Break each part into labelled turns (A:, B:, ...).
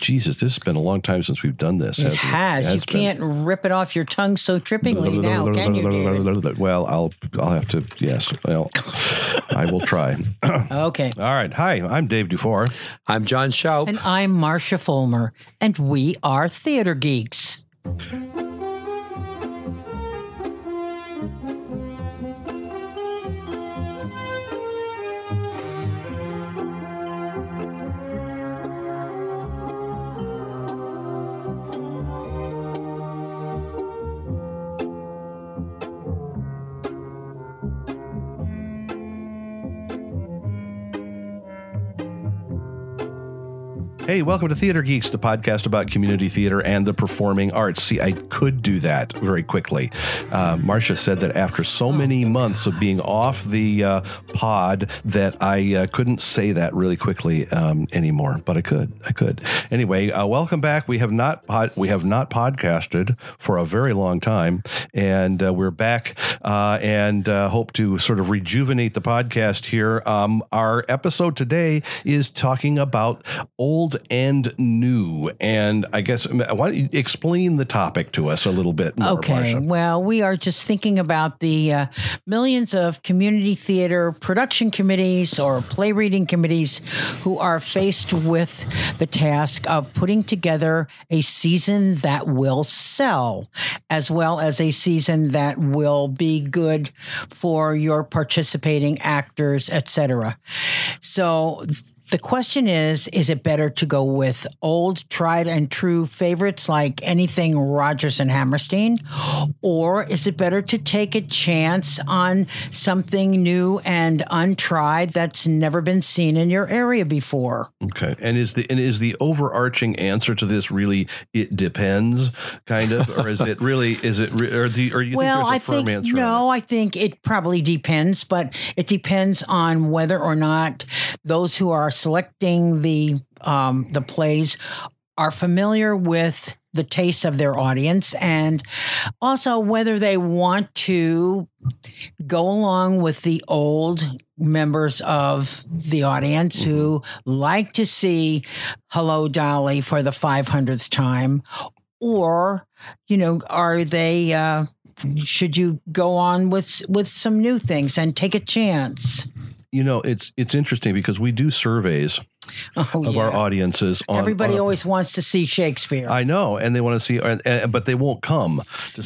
A: Jesus, this has been a long time since we've done this.
B: It has. You can't rip it off your tongue so trippingly now, can you, David?
A: Well, I'll have to. Yes. Well, I will try.
B: Okay.
A: All right. Hi, I'm Dave Dufour.
C: I'm John Schaup.
B: And I'm Marcia Fulmer, and we are Theater Geeks.
A: Hey, welcome to Theater Geeks, the podcast about community theater and the performing arts. See, I could do that very quickly. Marcia said that after so many months of being off the pod that I couldn't say that really quickly anymore, but I could. Anyway, welcome back. We have not podcasted for a very long time, and we're back and hope to sort of rejuvenate the podcast here. Our episode today is talking about old and new, and I guess why don't you explain the topic to us a little bit more,
B: Okay,
A: Marcia?
B: Well, we are just thinking about the millions of community theater production committees or play reading committees who are faced with the task of putting together a season that will sell, as well as a season that will be good for your participating actors, etc. So the question is it better to go with old, tried and true favorites like anything Rodgers and Hammerstein, or is it better to take a chance on something new and untried that's never been seen in your area before?
A: Okay, and is the overarching answer to this really it depends, kind of, or is it really or do you
B: Well,
A: think there's a firm answer?
B: No, I think it probably depends, but it depends on whether or not those who are selecting the plays are familiar with the taste of their audience, and also whether they want to go along with the old members of the audience who like to see Hello, Dolly for the 500th time, or, are they, should you go on with some new things and take a chance?
A: It's interesting because we do surveys of our audiences.
B: Everybody always wants to see Shakespeare.
A: I know, and they want to see, but they won't come.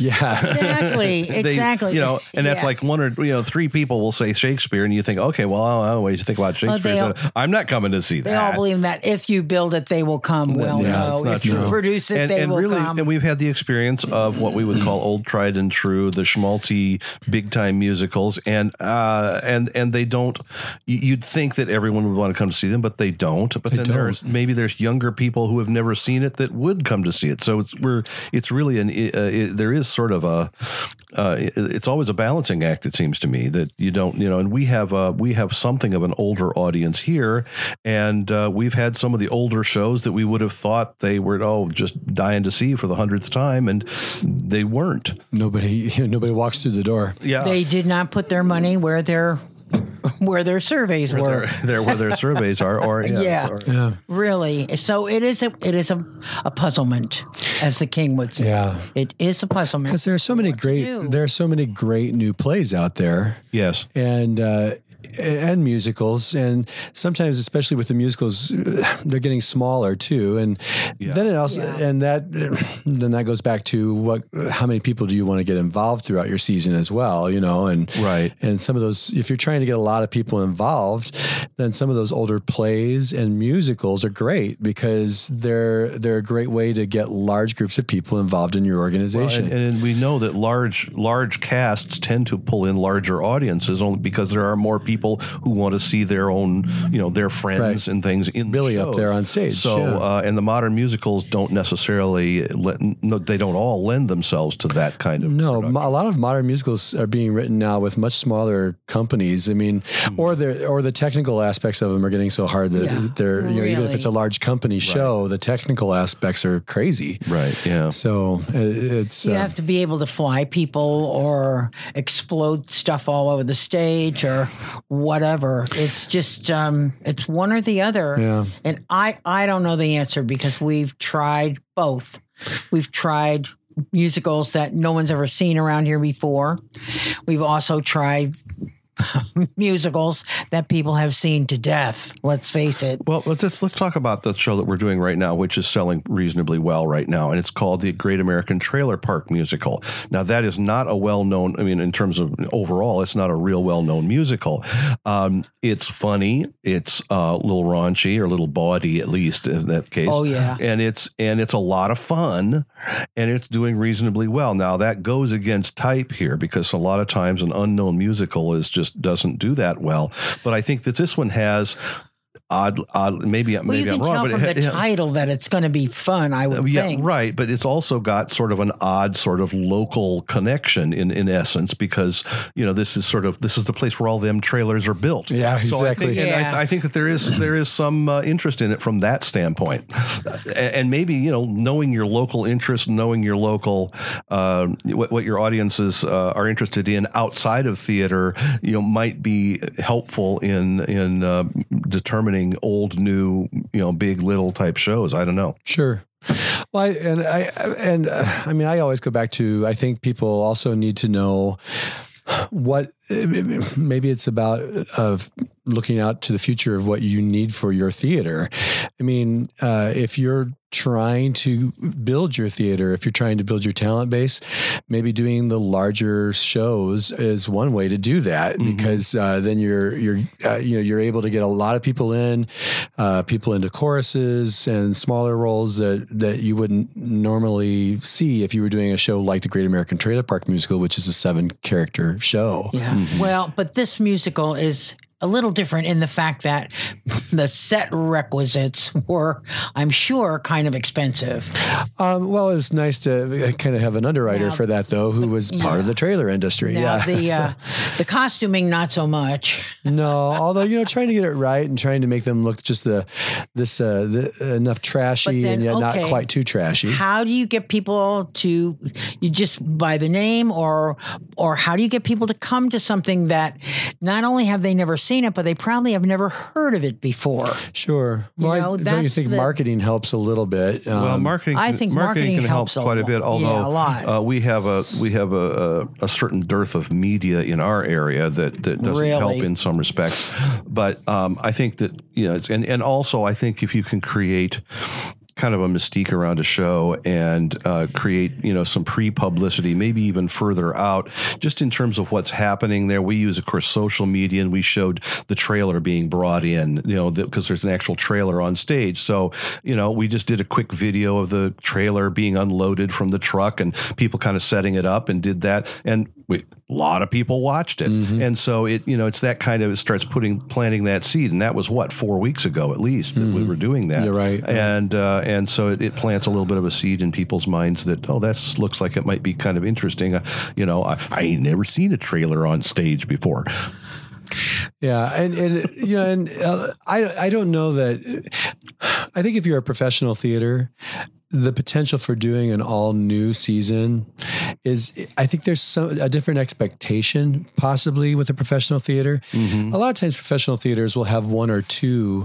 B: Exactly.
A: And that's like one or three people will say Shakespeare, and you think, okay, well, I always think about Shakespeare. I'm not coming to see that.
B: They all believe that if you build it, they will come. Well, no, if you produce it, they will come.
A: And we've had the experience of what we would call old, tried and true, the schmaltzy, big time musicals, and they don't. You'd think that everyone would want to come to see them, but they don't. But then there's younger people who have never seen it that would come to see it. So it's really there is sort of it's always a balancing act. It seems to me that you don't, and we have something of an older audience here, and we've had some of the older shows that we would have thought they were just dying to see for the 100th time, and they weren't.
C: Nobody walks through the door.
A: Yeah,
B: they did not put their money where their surveys were.
A: Where their surveys are, or
B: really. So it is a puzzlement, as the king would say.
C: Yeah,
B: it is a puzzlement
C: because there are so many great new plays out there.
A: Yes,
C: and musicals, and sometimes, especially with the musicals, they're getting smaller too. And then it also then that goes back to how many people do you want to get involved throughout your season as well? And
A: right.
C: And some of those, if you're trying to get a lot of people involved, then some of those older plays and musicals are great because they're a great way to get large groups of people involved in your organization.
A: Well, and we know that large casts tend to pull in larger audiences only because there are more people who want to see their own, their friends and things in
C: Billy
A: the shows.
C: Up there on stage.
A: So, and the modern musicals don't necessarily they don't all lend themselves to that kind of production.
C: A lot of modern musicals are being written now with much smaller companies. I mean, or the technical aspects of them are getting so hard that they're
B: really?
C: Even if it's a large company show, the technical aspects are crazy.
A: Right. Yeah.
C: So it's
B: you have to be able to fly people or explode stuff all over the stage, or whatever. It's just it's one or the other.
C: Yeah.
B: And I don't know the answer because we've tried both. We've tried musicals that no one's ever seen around here before. We've also tried musicals that people have seen to death. Let's face it.
A: Well, let's talk about the show that we're doing right now, which is selling reasonably well right now, and it's called the Great American Trailer Park Musical. Now, that is not a well-known, I mean, in terms of overall, it's not a real well-known musical. It's funny, it's a little raunchy or a little bawdy, at least in that case.
B: Oh, yeah.
A: And it's a lot of fun, and it's doing reasonably well. Now, that goes against type here because a lot of times an unknown musical just doesn't do that well. But I think that this one has odd. Maybe
B: you
A: I'm
B: can
A: wrong.
B: tell
A: But
B: from the title that it's going to be fun. I would think.
A: Right. But it's also got sort of an odd sort of local connection in essence because this is the place where all them trailers are built.
C: Yeah, exactly.
A: So I think that there is some interest in it from that standpoint, and maybe knowing your local interest, knowing your local what your audiences are interested in outside of theater, might be helpful in determining old, new, big, little type shows. I don't know.
C: Sure. Well, I always go back to, I think people also need to know what maybe it's about of looking out to the future of what you need for your theater. I mean, if you're trying to build your theater, if you're trying to build your talent base, maybe doing the larger shows is one way to do that because then you're able to get a lot of people into choruses and smaller roles that you wouldn't normally see if you were doing a show like the Great American Trailer Park Musical, which is a 7-character show.
B: Yeah. Well, but this musical is a little different in the fact that the set requisites were, I'm sure, kind of expensive.
C: Well, it's nice to kind of have an underwriter for that, though, who was part of the trailer industry.
B: Now, the costuming, not so much.
C: No, although, trying to get it right and trying to make them look just enough trashy and yet not quite too trashy.
B: How do you get people to, you just by the name or how do you get people to come to something that not only have they never seen it, but they probably have never heard of it before?
C: Sure. Well, don't you think marketing helps a little bit?
A: Well, marketing can help quite a bit. Although
B: a lot.
A: we have a certain dearth of media in our area that doesn't help in some respects. But I think that and also I think if you can create kind of a mystique around a show and create, some pre-publicity, maybe even further out, just in terms of what's happening there. We use, of course, social media, and we showed the trailer being brought in, because there's an actual trailer on stage. So, we just did a quick video of the trailer being unloaded from the truck and people kind of setting it up and did that. And a lot of people watched it. And so it's that kind of, it starts planting that seed. And that was 4 weeks ago, at least, that we were doing that.
C: You're right.
A: And so it plants a little bit of a seed in people's minds that, that looks like it might be kind of interesting. I ain't never seen a trailer on stage before.
C: Yeah. And I don't know that, I think if you're a professional theater, the potential for doing an all new season is, I think there's a different expectation possibly with a professional theater. A lot of times professional theaters will have 1 or 2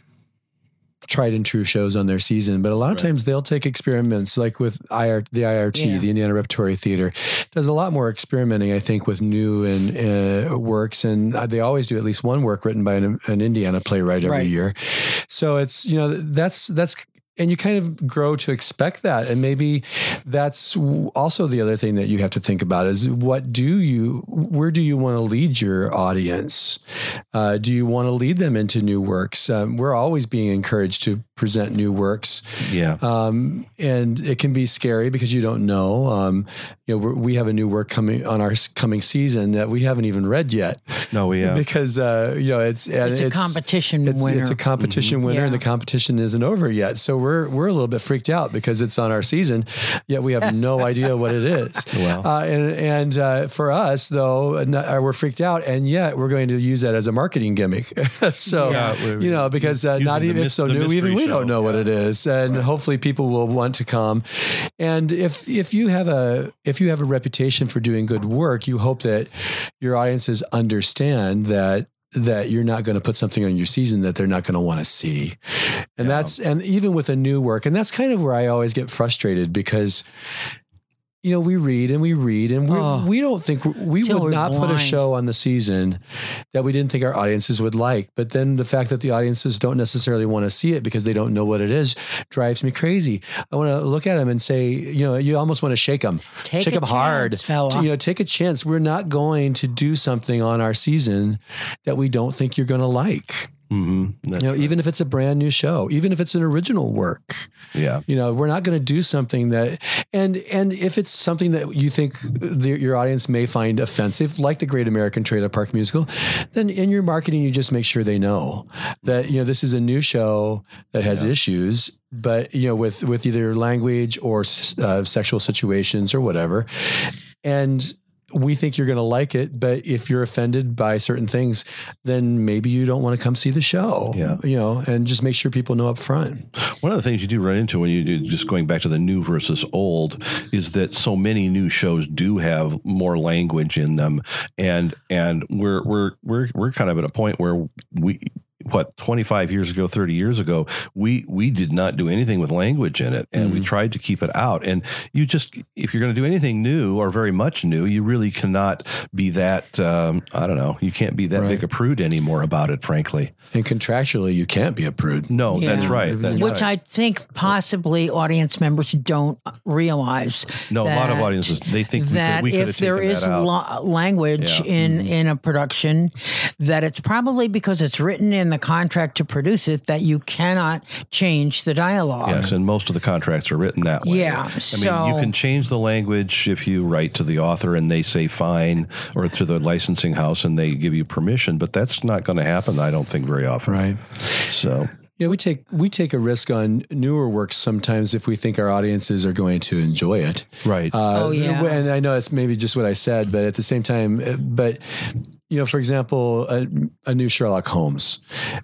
C: tried and true shows on their season, but a lot of times they'll take experiments like with the IRT, the Indiana Repertory Theater, does a lot more experimenting, I think, with new and works. And they always do at least one work written by an Indiana playwright every year. So it's, that's, and you kind of grow to expect that. And maybe that's also the other thing that you have to think about is where do you want to lead your audience? Do you want to lead them into new works? We're always being encouraged to present new works. Yeah. And it can be scary because you don't know. We have a new work coming on our coming season that we haven't even read yet.
A: No, we have.
C: Because, it's
B: a competition winner.
C: It's a competition winner and the competition isn't over yet. So we're a little bit freaked out because it's on our season, yet we have no idea what it is. Wow. And for us, though, we're freaked out, and yet we're going to use that as a marketing gimmick. So, because not even it's so new, even we don't know what it is, and hopefully people will want to come. And if you have a reputation for doing good work, you hope that your audiences understand that that you're not going to put something on your season that they're not going to want to see. And and even with a new work, and that's kind of where I always get frustrated because, we read and we we don't think we would not put a show on the season that we didn't think our audiences would like. But then the fact that the audiences don't necessarily want to see it because they don't know what it is drives me crazy. I want to look at them and say, you almost want to shake them, shake them hard. Take a chance. We're not going to do something on our season that we don't think you're going to like. Mm-hmm. Even if it's a brand new show, even if it's an original work, we're not going to do something that, and if it's something that you think your audience may find offensive, like the Great American Trailer Park Musical, then in your marketing, you just make sure they know that, this is a new show that has issues, but, with either language or sexual situations or whatever. And we think you're going to like it, but if you're offended by certain things, then maybe you don't want to come see the show, and just make sure people know up front.
A: One of the things you do run into when you do, just going back to the new versus old, is that so many new shows do have more language in them. And we're kind of at a point where 25 years ago, 30 years ago, we did not do anything with language in it, and we tried to keep it out. And if you're going to do anything new or very much new, you really cannot be that, you can't be that big a prude anymore about it, frankly.
C: And contractually, you can't be a prude.
A: No, that's right.
B: Which I think possibly audience members don't realize.
A: No, a lot of audiences, they think
B: that
A: we could have
B: if there
A: taken
B: is
A: that out.
B: language in a production, that it's probably because it's written in the contract to produce it that you cannot change the dialogue.
A: Yes, and most of the contracts are written that way.
B: Yeah,
A: I mean, you can change the language if you write to the author and they say fine, or to the licensing house and they give you permission, but that's not going to happen, I don't think, very often.
C: Right.
A: So...
C: Yeah, we take a risk on newer works sometimes if we think our audiences are going to enjoy it.
A: Right.
C: And I know it's maybe just what I said, but at the same time, for example, a new Sherlock Holmes.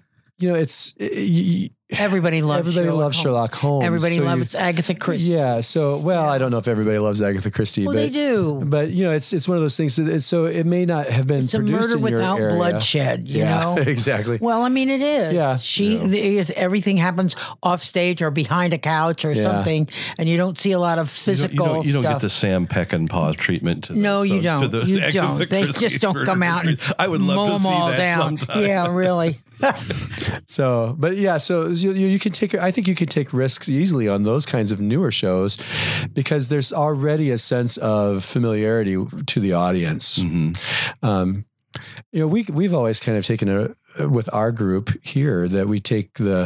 B: Everybody loves
C: Sherlock Holmes.
B: Everybody loves Agatha Christie.
C: Yeah. So, I don't know if everybody loves Agatha Christie,
B: well,
C: but
B: they do.
C: But it's one of those things. So it may not have been produced in your area.
B: It's a murder without bloodshed. You know
C: exactly.
B: Well, I mean, it is.
C: Yeah.
B: Everything happens off stage or behind a couch or something, and you don't see a lot of physical.
A: You don't
B: stuff.
A: get the Sam Peckinpah treatment.
B: You don't. You don't. They just don't come out and
A: I would love
B: mow
A: to see
B: them all
A: that
B: down.
A: sometime.
B: Yeah, really.
C: So you can take. I think you can take risks easily on those kinds of newer shows because there's already a sense of familiarity to the audience. Mm-hmm. We've always kind of taken with our group here that we take the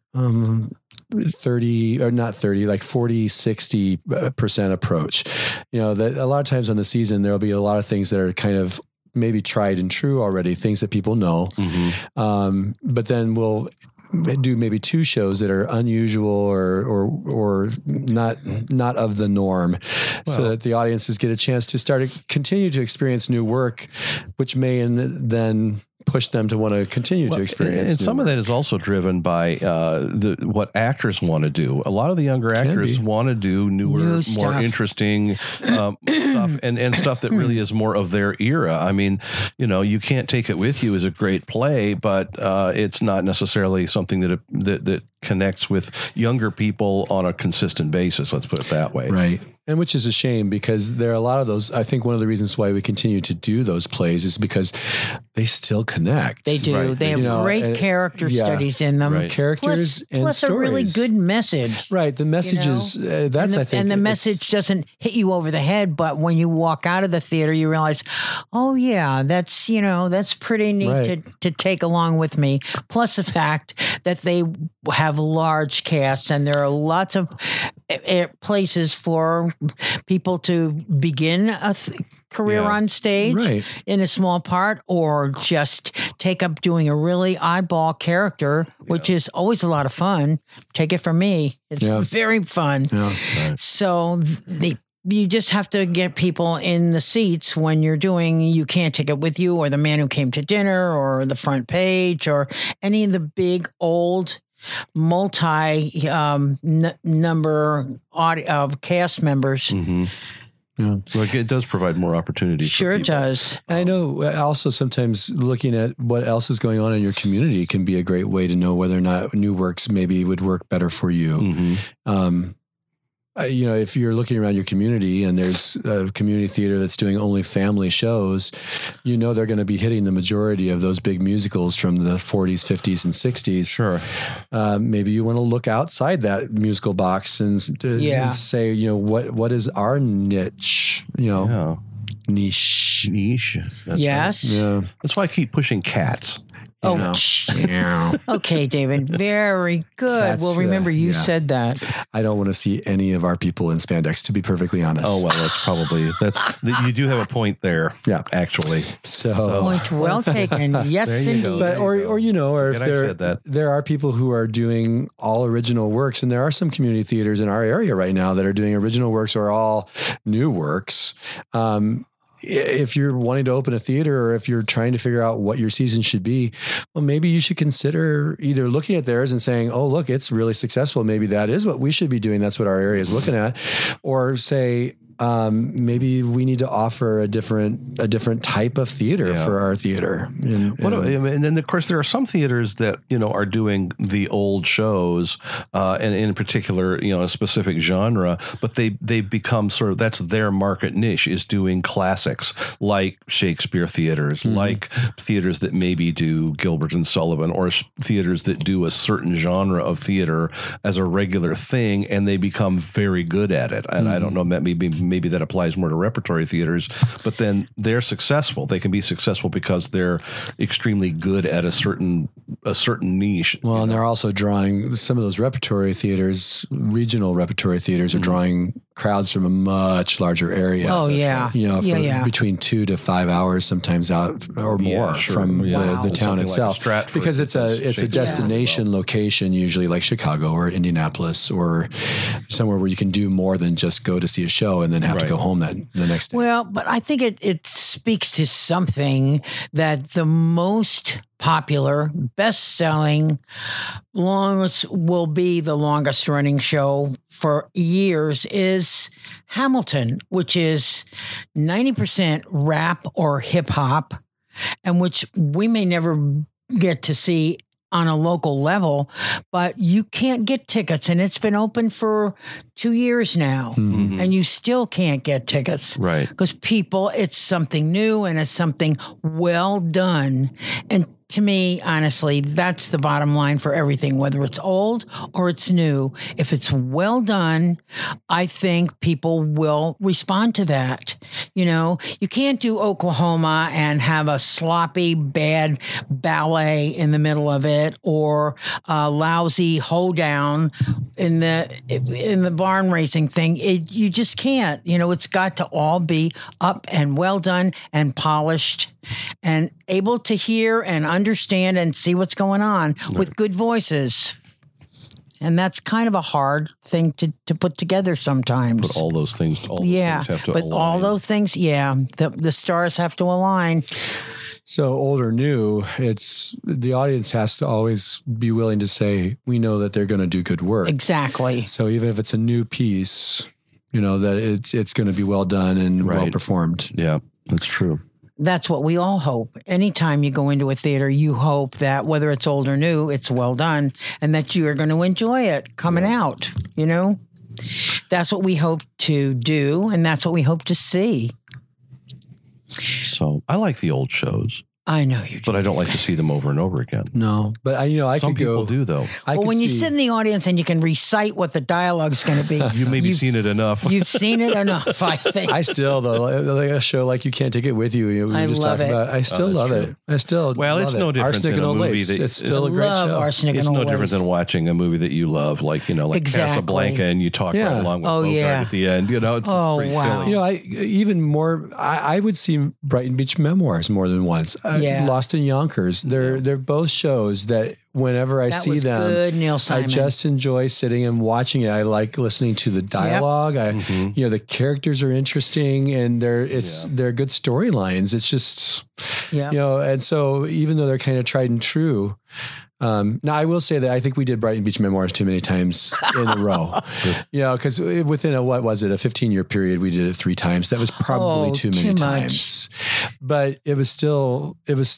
C: 40-60% approach. That a lot of times on the season there'll be a lot of things that are kind of maybe tried and true already, things that people know. Mm-hmm. But then we'll do maybe 2 shows that are unusual or not of the norm, so that the audiences get a chance to continue to experience new work, which may then push them to want to continue to experience.
A: And some of that is also driven by what actors want to do. A lot of the younger actors want to do newer, more interesting stuff, and stuff that really is more of their era. I mean, You Can't Take It With You is a great play, but it's not necessarily something that connects with younger people on a consistent basis. Let's put it that way.
C: Right. And which is a shame because there are a lot of those. I think one of the reasons why we continue to do those plays is because they still connect.
B: They do.
A: Right.
B: They have great character studies in them.
A: Right.
C: Characters and
B: stories. A really good message.
C: Right. The message is, I think.
B: And the message doesn't hit you over the head, but when you walk out of the theater, you realize, oh yeah, that's pretty neat to take along with me. Plus the fact that they have large casts and there are lots of places for people to begin a career on stage in a small part, or just take up doing a really oddball character, which is always a lot of fun. Take it from me. It's very fun. Yeah. Right. So you just have to get people in the seats when you're doing You Can't Take It With You, or The Man Who Came to Dinner, or The Front Page, or any of the big old multi number of cast members. Mm-hmm.
C: Yeah.
A: Like it does provide more opportunities.
B: Sure it does.
C: And I know also sometimes looking at what else is going on in your community can be a great way to know whether or not new works maybe would work better for you.
A: Mm-hmm.
C: If you're looking around your community and there's a community theater that's doing only family shows, they're going to be hitting the majority of those big musicals from the 40s, 50s, and 60s.
A: Sure.
C: Maybe you want to look outside that musical box and say, what is our niche? Niche.
A: That's
B: yes.
A: Right.
C: Yeah.
A: That's why I keep pushing Cats.
B: Okay, David. Very good.
C: That's,
B: remember you said that.
C: I don't want to see any of our people in spandex, to be perfectly honest.
A: Oh, well, you do have a point there.
C: Yeah.
A: Actually.
C: So
B: point well taken. Yes, indeed.
C: But, or if there are people who are doing all original works, and there are some community theaters in our area right now that are doing original works or all new works. If you're wanting to open a theater or if you're trying to figure out what your season should be, well, maybe you should consider either looking at theirs and saying, oh, look, it's really successful. Maybe that is what we should be doing. That's what our area is looking at. Or say, maybe we need to offer a different type of theater for our theater. And
A: then of course there are some theaters that are doing the old shows, and in particular a specific genre, but they become sort of that's their market niche is doing classics like Shakespeare theaters, like theaters that maybe do Gilbert and Sullivan, or theaters that do a certain genre of theater as a regular thing, and they become very good at it. And I don't know, maybe that applies more to repertory theaters, but then they're successful. They can be successful because they're extremely good at a certain niche.
C: Well, and they're also drawing some of those repertory theaters, regional repertory theaters are drawing crowds from a much larger area.
B: Oh, yeah.
C: Between 2 to 5 hours, sometimes out or more from the town itself.
A: Like
C: because it's a destination location, usually like Chicago or Indianapolis or somewhere where you can do more than just go to see a show and then have to go home the next day.
B: Well, but I think it speaks to something that the most popular, best-selling, will be the longest running show for years is Hamilton, which is 90% rap or hip hop, and which we may never get to see on a local level, but you can't get tickets, and it's been open for 2 years now, and you still can't get tickets,
A: right?
B: Because it's something new and it's something well done, and to me, honestly, that's the bottom line for everything, whether it's old or it's new. If it's well done, I think people will respond to that. You can't do Oklahoma and have a sloppy, bad ballet in the middle of it, or a lousy hoedown in the barn racing thing. You just can't. It's got to all be up and well done and polished and able to hear and understand and see what's going on with good voices. And that's kind of a hard thing to put together sometimes.
A: But all those things, things have to align.
B: All those things, the stars have to align.
C: So old or new, the audience has to always be willing to say, we know that they're going to do good work.
B: Exactly.
C: So even if it's a new piece, that it's going to be well done and well performed.
A: Yeah, that's true.
B: That's what we all hope. Anytime you go into a theater, you hope that whether it's old or new, it's well done and that you are going to enjoy it coming out, That's what we hope to do, and that's what we hope to see.
A: So I like the old shows.
B: I know you do.
A: But I don't like to see them over and over again.
C: No, but
A: Some people do, though.
B: When you sit in the audience and you can recite what the dialogue's going to be.
A: You've seen it enough.
B: You've seen it enough, I think.
C: I still, though, like a show like You Can't Take It With You. We were just talking about. I still love it. I still love
A: it's no different
C: Arsenic
A: than
C: and
A: a movie
C: Lace.
A: that
C: it's still a great show.
B: Arsenic
A: it's
B: and
A: no
B: Lace.
A: different than watching a movie that you love, like Casablanca, and you talk right along with Bogart at the end. It's pretty silly.
C: Even more. I would see Brighton Beach Memoirs more than once. Lost in Yonkers. They're both shows that whenever I see them,
B: good, Neil Simon.
C: I just enjoy sitting and watching it. I like listening to the dialogue. The characters are interesting, and they're good storylines. It's just, and so even though they're kind of tried and true, Now, I will say that I think we did Brighton Beach Memoirs too many times in a row. Because within a 15-year period, we did it 3 times. That was probably too many times. But it was still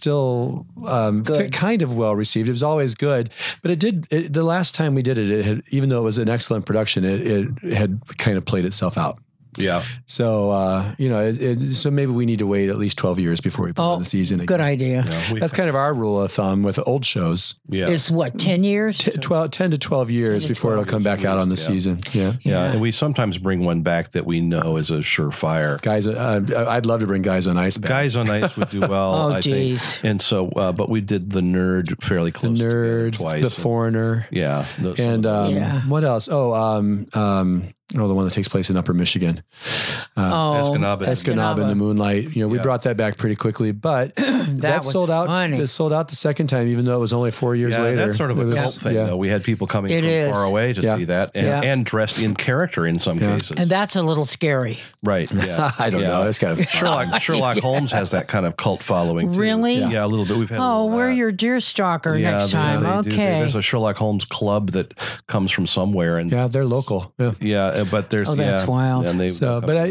C: kind of well received. It was always good. But the last time we did it, even though it was an excellent production, it had kind of played itself out.
A: Yeah.
C: So, so maybe we need to wait at least 12 years before we put on the season again.
B: Good idea.
C: That's kind of our rule of thumb with old shows.
A: Yeah.
B: Is what, 10 years?
C: 10 to 12 years before it'll come back out on the season. Yeah.
A: And we sometimes bring one back that we know is a surefire.
C: Guys, I'd love to bring Guys on Ice back.
A: Guys on Ice would do well, I think. And so, but we did The Nerd fairly close.
C: The Nerd,
A: twice.
C: The Foreigner.
A: Yeah.
C: And what else? The one that takes place in Upper Michigan. Escanaba in the Moonlight. We brought that back pretty quickly, but that sold out. It sold out the second time, even though it was only 4 years later.
A: That's sort of a cult thing, though. We had people coming from far away to see that, and dressed in character in some cases.
B: And that's a little scary.
A: Right. Yeah.
C: I don't know. It's kind of
A: Sherlock Holmes has that kind of cult following, too.
B: Really?
A: Yeah, a little bit. We've had.
B: We're your deer stalker next time. Okay.
A: There's a Sherlock Holmes club that comes from somewhere, and
C: they're local.
A: Yeah. But there's
B: that's wild.
A: And
B: it's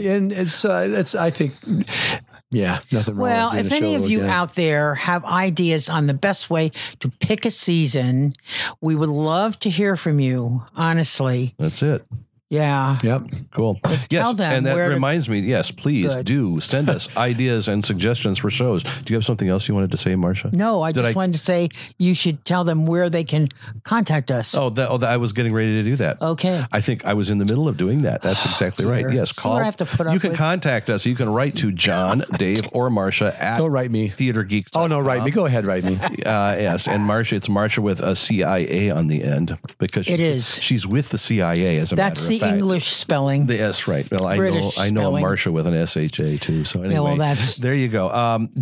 C: I think nothing wrong.
B: Well, if any of you out there have ideas on the best way to pick a season, we would love to hear from you. Honestly,
A: that's it.
B: Yeah.
A: Yep. Cool.
B: Tell them
A: and that reminds me. Yes, please do send us ideas and suggestions for shows. Do you have something else you wanted to say, Marcia?
B: No, I just wanted to say you should tell them where they can contact us.
A: I was getting ready to do that.
B: Okay.
A: I think I was in the middle of doing that. That's exactly right. Yes, call.
B: I have to put up
A: you can contact us. You can write to John, Dave, or Marcia at
C: Go write me.
A: TheaterGeeks.
C: Oh, no, write me. Go ahead, write me.
A: Yes, and Marcia, it's Marcia with a CIA on the end because she's with the CIA as a matter of fact.
B: That's the English spelling.
A: Yes, right. Well, I know a Marcia with an SHA too. So anyway, there you go.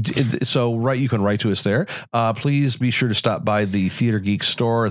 A: You can write to us there. Please be sure to stop by the Theater Geeks store,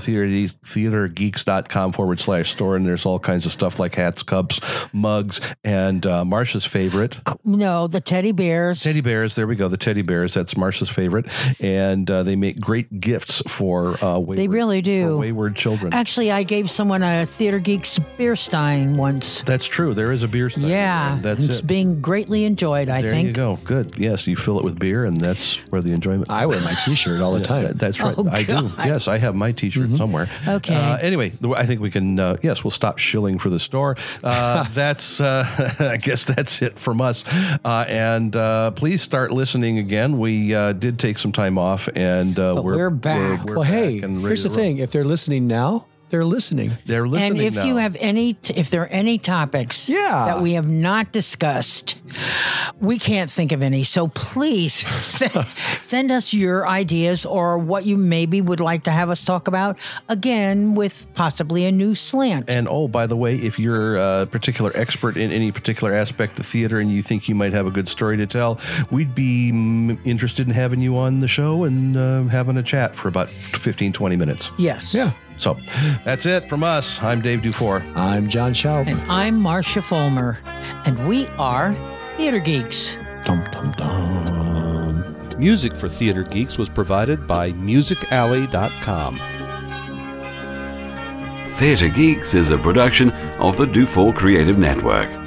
A: theatergeeks.com/store, and there's all kinds of stuff like hats, cups, mugs, and Marcia's favorite.
B: No, the teddy bears.
A: Teddy bears. There we go. The teddy bears. That's Marcia's favorite, and they make great gifts for
B: they really do
A: for wayward children.
B: Actually, I gave someone a Theater Geeks beer stein once.
A: That's true. There is a beer stein.
B: Yeah, it's being greatly enjoyed. I think.
A: There you go. Good. Yes, you fill it with beer, and that's where the enjoyment.
C: I wear my T-shirt all the time.
A: That's right. I do. Yes, I have my T-shirt somewhere.
B: Okay.
A: Anyway, I think we can. Yes, we'll stop shilling for the store. That's. I guess that's it from us. And please start listening again. We did take some time off, and
B: we're back.
C: Well, hey, here's the thing: if they're listening now. They're listening.
B: And if you have if there are any topics that we have not discussed, we can't think of any. So please send us your ideas or what you maybe would like to have us talk about, again, with possibly a new slant.
A: And by the way, if you're a particular expert in any particular aspect of theater and you think you might have a good story to tell, we'd be interested in having you on the show and having a chat for about 15, 20 minutes.
B: Yes.
C: Yeah.
A: So that's it from us. I'm Dave Dufour.
C: I'm John Schaub.
B: And I'm Marcia Fulmer. And we are Theater Geeks.
C: Dum, dum, dum.
A: Music for Theater Geeks was provided by MusicAlley.com.
D: Theater Geeks is a production of the Dufour Creative Network.